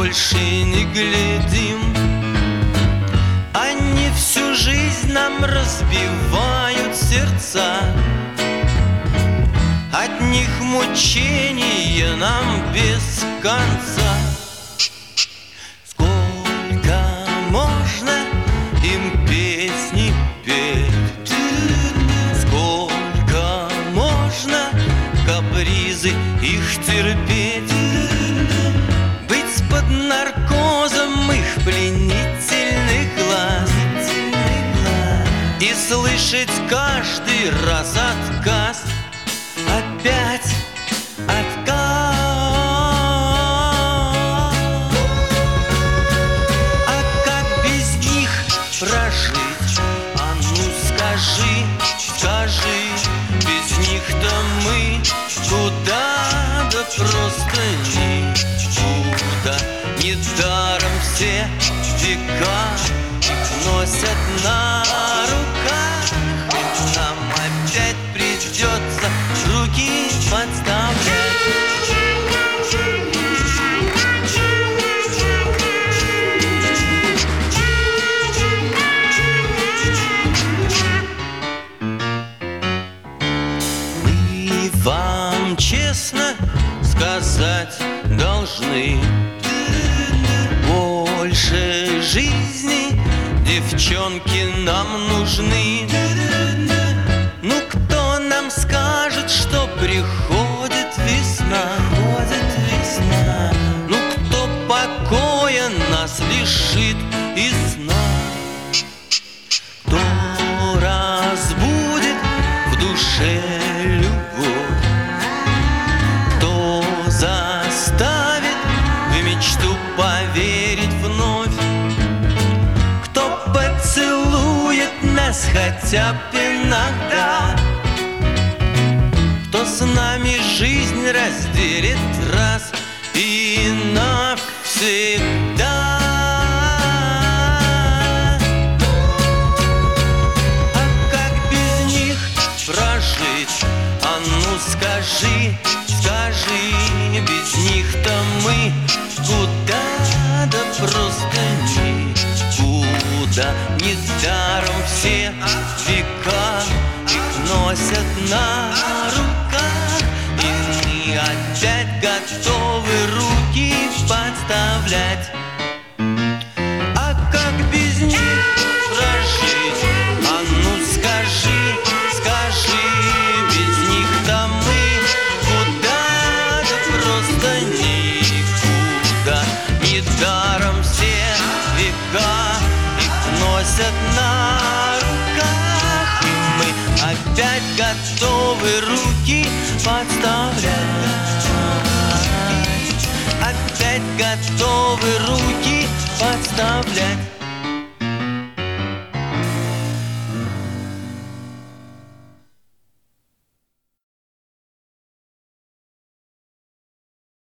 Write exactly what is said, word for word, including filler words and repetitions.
больше не глядим. Они всю жизнь нам разбивают сердца, от них мучения нам без конца. Сколько можно им песни петь, сколько можно капризы их терпеть, быть под наркозом их пленительных глаз и слышать каждый раз отказ. Опять отказ. А как без них прожить? А ну скажи, скажи, без них-то мы куда, да просто никуда. Недаром все века их носят на руках, ведь нам опять придется руки подставлять. Мы вам честно сказать должны: больше жизни девчонки нам нужны. Ну кто нам скажет, что приходит весна? Приходит весна. Ну кто покоя нас лишит и сна? Кто разбудит в душе любовь? Кто заставит в мечту поверить вновь? Кто поцелует нас хотя бы иногда? Кто с нами жизнь разделит раз и навсегда? А как без них прожить? А ну скажи, скажи, без них-то мы куда, да просто никуда. Недаром все века их носят на руках, и мы опять готовы руки подставлять. А как без них прожить? А ну скажи, скажи, без них-то мы куда, да просто никуда. Недаром все века их носят на руках, и мы опять готовы руки подставлять. Опять готовы руки подставлять.